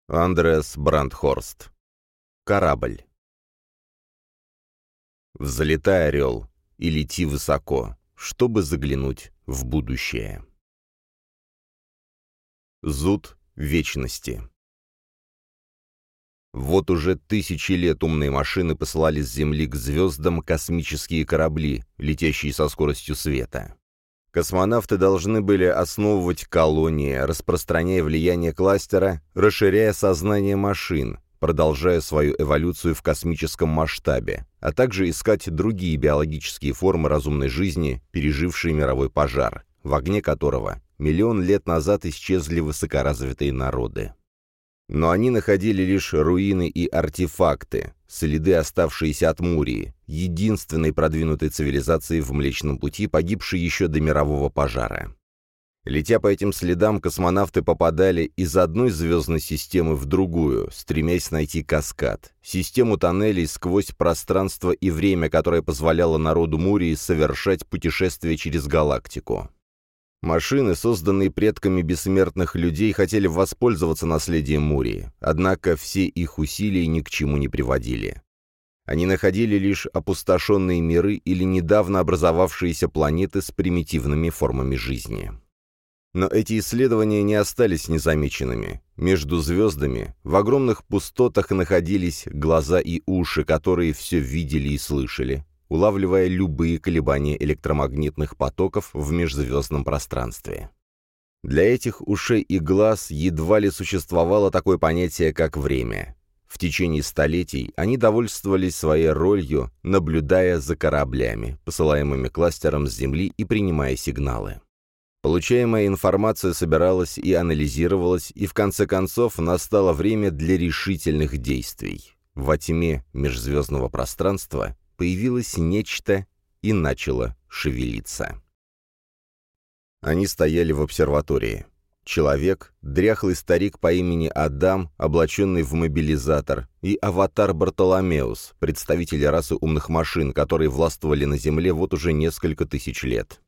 Андреас Брандхорст. Корабль. Взлетай, орел, и лети высоко, чтобы заглянуть в будущее. Зуд вечности. Вот уже тысячи лет умные машины посылали с Земли к звездам космические корабли, летящие со скоростью света. Космонавты должны были основывать колонии, распространяя влияние кластера, расширяя сознание машин, продолжая свою эволюцию в космическом масштабе, а также искать другие биологические формы разумной жизни, пережившие мировой пожар, в огне которого миллион лет назад исчезли высокоразвитые народы. Но они находили лишь руины и артефакты, следы, оставшиеся от Мурии, единственной продвинутой цивилизации в Млечном Пути, погибшей еще до мирового пожара. Летя по этим следам, космонавты попадали из одной звездной системы в другую, стремясь найти каскад, систему тоннелей сквозь пространство и время, которое позволяло народу Мурии совершать путешествия через галактику. Машины, созданные предками бессмертных людей, хотели воспользоваться наследием Мурии, однако все их усилия ни к чему не приводили. Они находили лишь опустошенные миры или недавно образовавшиеся планеты с примитивными формами жизни. Но эти исследования не остались незамеченными. Между звездами в огромных пустотах находились глаза и уши, которые все видели и слышали, улавливая любые колебания электромагнитных потоков в межзвездном пространстве. Для этих ушей и глаз едва ли существовало такое понятие, как время. В течение столетий они довольствовались своей ролью, наблюдая за кораблями, посылаемыми кластером с Земли и принимая сигналы. Получаемая информация собиралась и анализировалась, и в конце концов настало время для решительных действий. Во тьме межзвездного пространства появилось нечто и начало шевелиться. Они стояли в обсерватории. Человек, дряхлый старик по имени Адам, облаченный в мобилизатор, и аватар Бартоломеус, представители расы умных машин, которые властвовали на Земле вот уже несколько тысяч лет.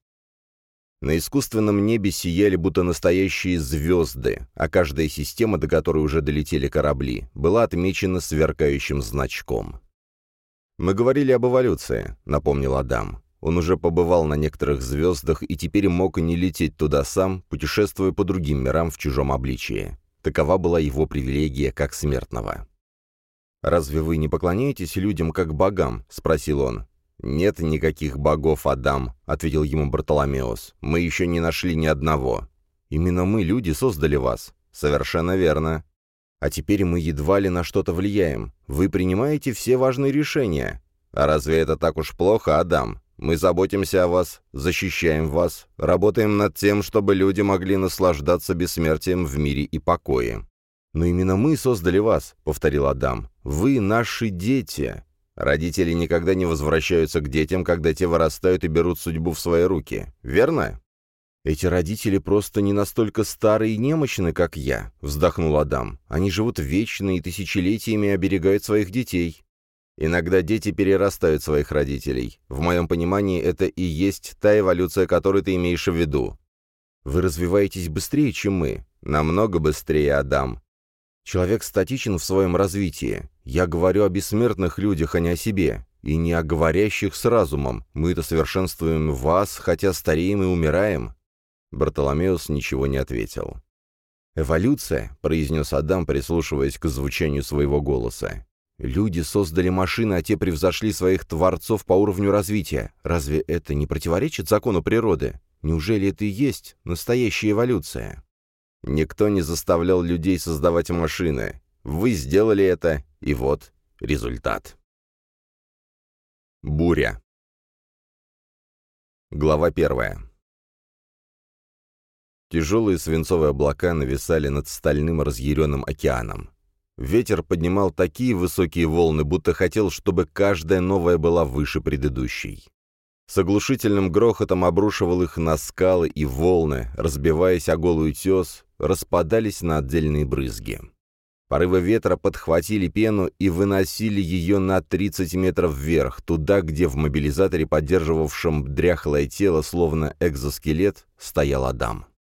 На искусственном небе сияли будто настоящие звезды, а каждая система, до которой уже долетели корабли, была отмечена сверкающим значком. «Мы говорили об эволюции», — напомнил Адам. Он уже побывал на некоторых звездах и теперь мог не лететь туда сам, путешествуя по другим мирам в чужом обличии. Такова была его привилегия как смертного. «Разве вы не поклоняетесь людям как богам?» — спросил он. «Нет никаких богов, Адам», — ответил ему Бартоломеус. «Мы еще не нашли ни одного». «Именно мы, люди, создали вас». «Совершенно верно». «А теперь мы едва ли на что-то влияем. Вы принимаете все важные решения». «А разве это так уж плохо, Адам? Мы заботимся о вас, защищаем вас, работаем над тем, чтобы люди могли наслаждаться бессмертием в мире и покое». «Но именно мы создали вас», — повторил Адам. «Вы наши дети». Родители никогда не возвращаются к детям, когда те вырастают и берут судьбу в свои руки. Верно? «Эти родители просто не настолько старые и немощны, как я», — вздохнул Адам. «Они живут вечно и тысячелетиями оберегают своих детей». «Иногда дети перерастают своих родителей. В моем понимании, это и есть та эволюция, которую ты имеешь в виду». «Вы развиваетесь быстрее, чем мы». «Намного быстрее, Адам». «Человек статичен в своем развитии. Я говорю о бессмертных людях, а не о себе. И не о говорящих с разумом. Мы-то совершенствуем вас, хотя стареем и умираем». Бартоломеус ничего не ответил. «Эволюция», — произнес Адам, прислушиваясь к звучанию своего голоса. «Люди создали машины, а те превзошли своих творцов по уровню развития. Разве это не противоречит закону природы? Неужели это и есть настоящая эволюция?» «Никто не заставлял людей создавать машины. Вы сделали это, и вот результат». Буря. Глава 1. Тяжелые свинцовые облака нависали над стальным разъяренным океаном. Ветер поднимал такие высокие волны, будто хотел, чтобы каждая новая была выше предыдущей. С оглушительным грохотом обрушивал их на скалы и волны, разбиваясь о голый утес, распадались на отдельные брызги. Порывы ветра подхватили пену и выносили ее на 30 метров вверх, туда, где в мобилизаторе, поддерживавшем дряхлое тело, словно экзоскелет, стоял Адам.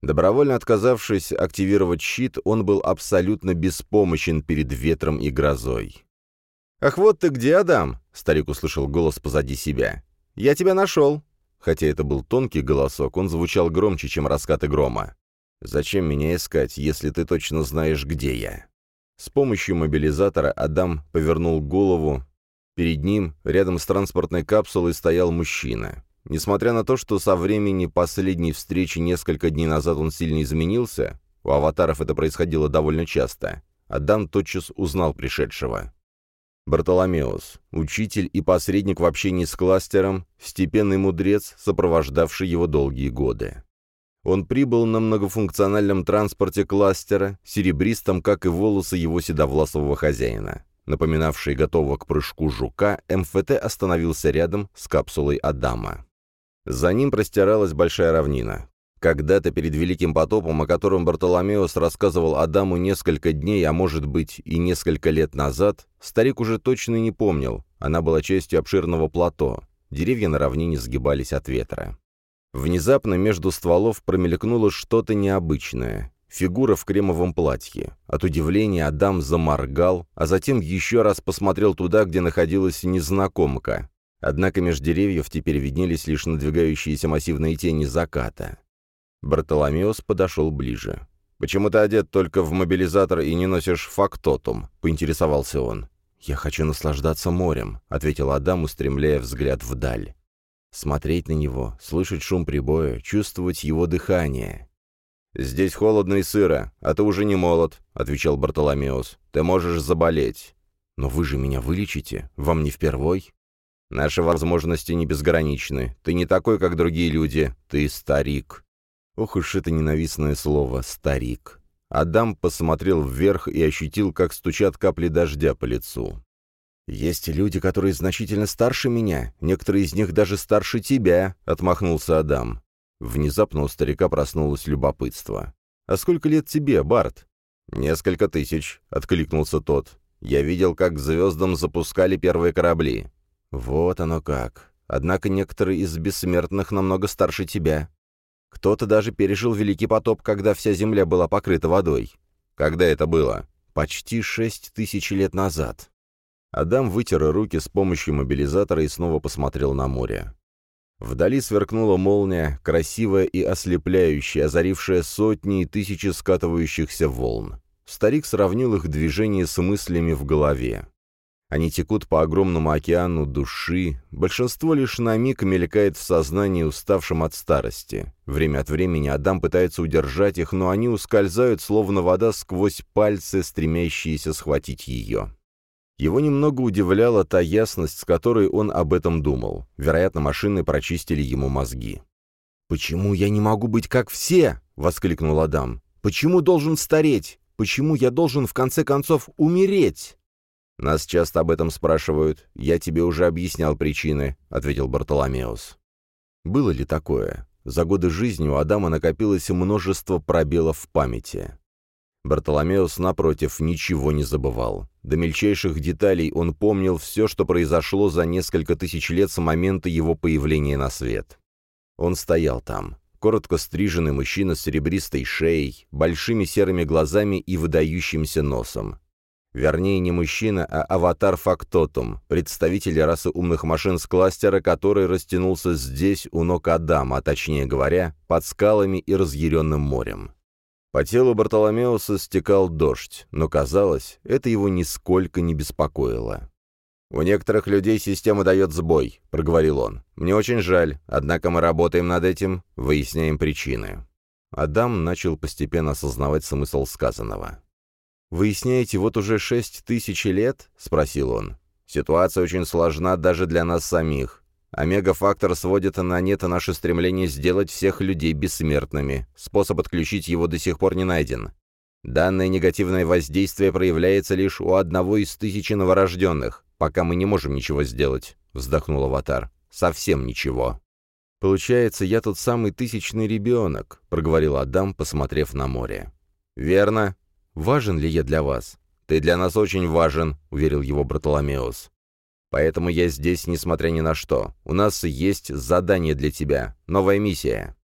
Добровольно отказавшись активировать щит, он был абсолютно беспомощен перед ветром и грозой. «Ах, вот ты где, Адам!» — старик услышал голос позади себя. «Я тебя нашел!» Хотя это был тонкий голосок, он звучал громче, чем раскаты грома. «Зачем меня искать, если ты точно знаешь, где я?» С помощью мобилизатора Адам повернул голову. Перед ним, рядом с транспортной капсулой, стоял мужчина. Несмотря на то, что со времени последней встречи несколько дней назад он сильно изменился, у аватаров это происходило довольно часто, Адам тотчас узнал пришедшего. Бартоломеус, учитель и посредник в общении с кластером, степенный мудрец, сопровождавший его долгие годы. Он прибыл на многофункциональном транспорте кластера, серебристом, как и волосы его седовласого хозяина. Напоминавший готового к прыжку жука, МФТ остановился рядом с капсулой Адама. За ним простиралась большая равнина. Когда-то перед Великим потопом, о котором Бартоломеус рассказывал Адаму несколько дней, а может быть и несколько лет назад, старик уже точно не помнил, она была частью обширного плато, деревья на равнине сгибались от ветра. Внезапно между стволов промелькнуло что-то необычное. Фигура в кремовом платье. От удивления Адам заморгал, а затем еще раз посмотрел туда, где находилась незнакомка. Однако меж деревьев теперь виднелись лишь надвигающиеся массивные тени заката. Бартоломеус подошел ближе. «Почему ты одет только в мобилизатор и не носишь фактотум?» — поинтересовался он. «Я хочу наслаждаться морем», — ответил Адам, устремляя взгляд вдаль. Смотреть на него, слышать шум прибоя, чувствовать его дыхание. «Здесь холодно и сыро, а ты уже не молод», — отвечал Бартоломеус. «Ты можешь заболеть». «Но вы же меня вылечите, вам не впервой?» «Наши возможности не безграничны. Ты не такой, как другие люди. Ты старик». Ох уж это ненавистное слово «старик». Адам посмотрел вверх и ощутил, как стучат капли дождя по лицу. «Есть люди, которые значительно старше меня. Некоторые из них даже старше тебя», — отмахнулся Адам. Внезапно у старика проснулось любопытство. «А сколько лет тебе, Барт?» «Несколько тысяч», — откликнулся тот. «Я видел, как к звездам запускали первые корабли». «Вот оно как. Однако некоторые из бессмертных намного старше тебя. Кто-то даже пережил Великий потоп, когда вся Земля была покрыта водой». «Когда это было?» «Почти 6000 лет назад». Адам вытер руки с помощью мобилизатора и снова посмотрел на море. Вдали сверкнула молния, красивая и ослепляющая, озарившая сотни и тысячи скатывающихся волн. Старик сравнил их движение с мыслями в голове. Они текут по огромному океану души, большинство лишь на миг мелькает в сознании, уставшем от старости. Время от времени Адам пытается удержать их, но они ускользают, словно вода, сквозь пальцы, стремящиеся схватить ее. Его немного удивляла та ясность, с которой он об этом думал. Вероятно, машины прочистили ему мозги. «Почему я не могу быть как все?» — воскликнул Адам. «Почему должен стареть? Почему я должен, в конце концов, умереть?» «Нас часто об этом спрашивают. Я тебе уже объяснял причины», — ответил Бартоломеус. Было ли такое? За годы жизни у Адама накопилось множество пробелов в памяти. Бартоломеус, напротив, ничего не забывал. До мельчайших деталей он помнил все, что произошло за несколько тысяч лет с момента его появления на свет. Он стоял там. Коротко стриженный мужчина с серебристой шеей, большими серыми глазами и выдающимся носом. Вернее, не мужчина, а аватар-фактотум, представитель расы умных машин с кластера, который растянулся здесь, у ног Адама, а точнее говоря, под скалами и разъяренным морем. По телу Бартоломеуса стекал дождь, но, казалось, это его нисколько не беспокоило. «У некоторых людей система дает сбой», — проговорил он. «Мне очень жаль, однако мы работаем над этим, выясняем причины». Адам начал постепенно осознавать смысл сказанного. «Выясняете, вот уже 6000 лет?» — спросил он. «Ситуация очень сложна даже для нас самих. Омега-фактор сводит на нет наше стремление сделать всех людей бессмертными. Способ отключить его до сих пор не найден. Данное негативное воздействие проявляется лишь у одного из 1000 новорожденных. Пока мы не можем ничего сделать», — вздохнул аватар. «Совсем ничего». «Получается, я тот самый 1000-й ребенок», — проговорил Адам, посмотрев на море. «Верно. Важен ли я для вас?» «Ты для нас очень важен», — уверил его Бартоломеус. «Поэтому я здесь, несмотря ни на что. У нас есть задание для тебя. Новая миссия».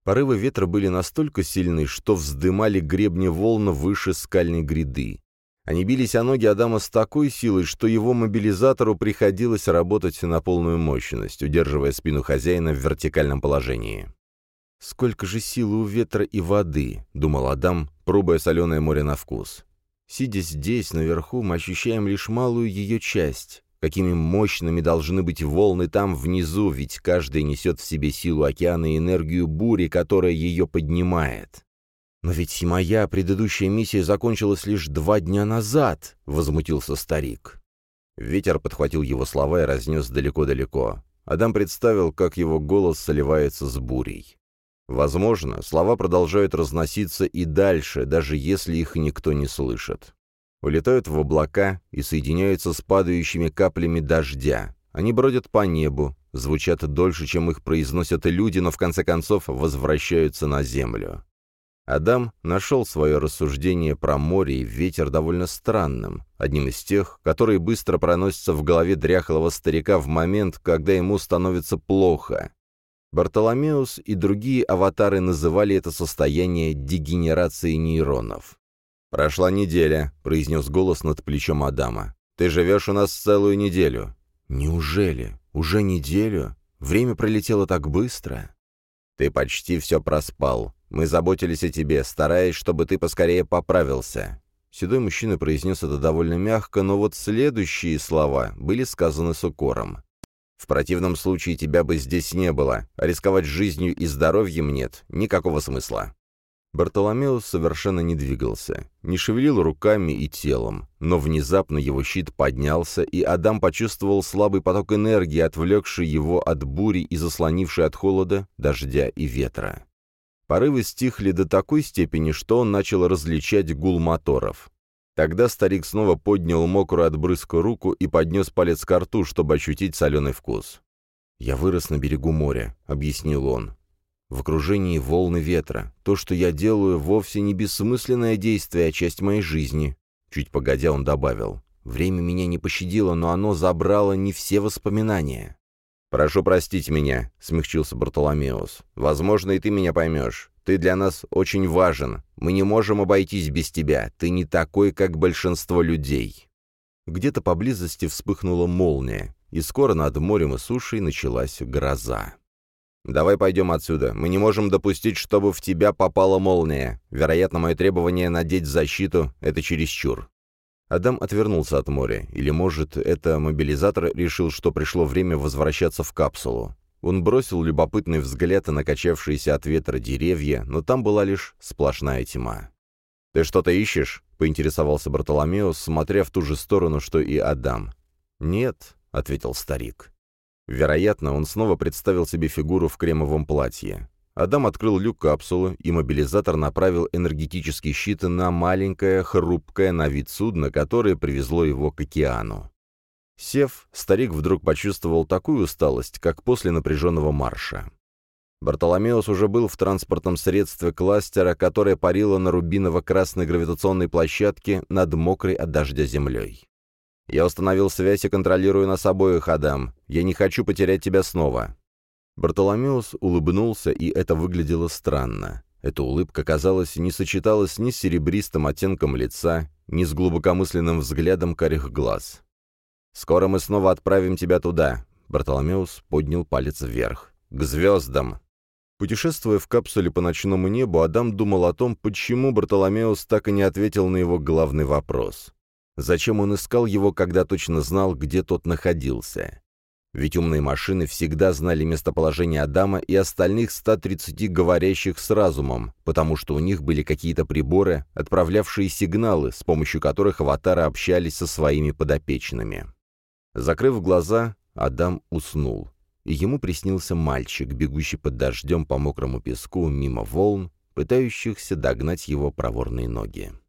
Порывы ветра были настолько сильны, что вздымали гребни волн выше скальной гряды. Они бились о ноги Адама с такой силой, что его мобилизатору приходилось работать на полную мощность, удерживая спину хозяина в вертикальном положении. «Сколько же силы у ветра и воды», — думал Адам, пробуя соленое море на вкус. «Сидя здесь, наверху, мы ощущаем лишь малую ее часть. Какими мощными должны быть волны там внизу, ведь каждый несет в себе силу океана и энергию бури, которая ее поднимает». «Но ведь и моя предыдущая миссия закончилась лишь 2 дня назад», — возмутился старик. Ветер подхватил его слова и разнес далеко-далеко. Адам представил, как его голос сливается с бурей. Возможно, слова продолжают разноситься и дальше, даже если их никто не слышит. Улетают в облака и соединяются с падающими каплями дождя. Они бродят по небу, звучат дольше, чем их произносят люди, но в конце концов возвращаются на землю. Адам нашел свое рассуждение про море и ветер довольно странным, одним из тех, которые быстро проносятся в голове дряхлого старика в момент, когда ему становится плохо. Бартоломеус и другие аватары называли это состояние дегенерацией нейронов. «Прошла неделя», — произнес голос над плечом Адама. «Ты живешь у нас целую неделю». «Неужели? Уже неделю? Время пролетело так быстро». «Ты почти все проспал. Мы заботились о тебе, стараясь, чтобы ты поскорее поправился». Седой мужчина произнес это довольно мягко, но вот следующие слова были сказаны с укором. «В противном случае тебя бы здесь не было, а рисковать жизнью и здоровьем нет никакого смысла». Бартоломеус совершенно не двигался, не шевелил руками и телом, но внезапно его щит поднялся, и Адам почувствовал слабый поток энергии, отвлекший его от бури и заслонивший от холода, дождя и ветра. Порывы стихли до такой степени, что он начал различать гул моторов. Тогда старик снова поднял мокрую от брызг руку и поднес палец ко рту, чтобы ощутить соленый вкус. «Я вырос на берегу моря», — объяснил он. «В окружении волны ветра. То, что я делаю, вовсе не бессмысленное действие, а часть моей жизни». Чуть погодя он добавил. «Время меня не пощадило, но оно забрало не все воспоминания». «Прошу простить меня», — смягчился Бартоломеус. «Возможно, и ты меня поймешь. Ты для нас очень важен. Мы не можем обойтись без тебя. Ты не такой, как большинство людей». Где-то поблизости вспыхнула молния, и скоро над морем и сушей началась гроза. «Давай пойдем отсюда. Мы не можем допустить, чтобы в тебя попала молния. Вероятно, мое требование надеть защиту — это чересчур». Адам отвернулся от моря. Или, может, это мобилизатор решил, что пришло время возвращаться в капсулу. Он бросил любопытный взгляд на качавшиеся от ветра деревья, но там была лишь сплошная тьма. «Ты что-то ищешь?» — поинтересовался Бартоломеус, смотря в ту же сторону, что и Адам. «Нет», — ответил старик. Вероятно, он снова представил себе фигуру в кремовом платье. Адам открыл люк капсулы, и мобилизатор направил энергетический щит на маленькое, хрупкое на вид судно, которое привезло его к океану. Сев, старик вдруг почувствовал такую усталость, как после напряженного марша. Бартоломеус уже был в транспортном средстве кластера, которое парило на рубиново-красной гравитационной площадке над мокрой от дождя землей. «Я установил связь и контролирую нас обоих, Адам. Я не хочу потерять тебя снова». Бартоломеус улыбнулся, и это выглядело странно. Эта улыбка, казалось, не сочеталась ни с серебристым оттенком лица, ни с глубокомысленным взглядом карих глаз. «Скоро мы снова отправим тебя туда», — Бартоломеус поднял палец вверх. «К звездам». Путешествуя в капсуле по ночному небу, Адам думал о том, почему Бартоломеус так и не ответил на его главный вопрос. Зачем он искал его, когда точно знал, где тот находился? Ведь умные машины всегда знали местоположение Адама и остальных 130 говорящих с разумом, потому что у них были какие-то приборы, отправлявшие сигналы, с помощью которых аватары общались со своими подопечными. Закрыв глаза, Адам уснул, и ему приснился мальчик, бегущий под дождем по мокрому песку мимо волн, пытающихся догнать его проворные ноги.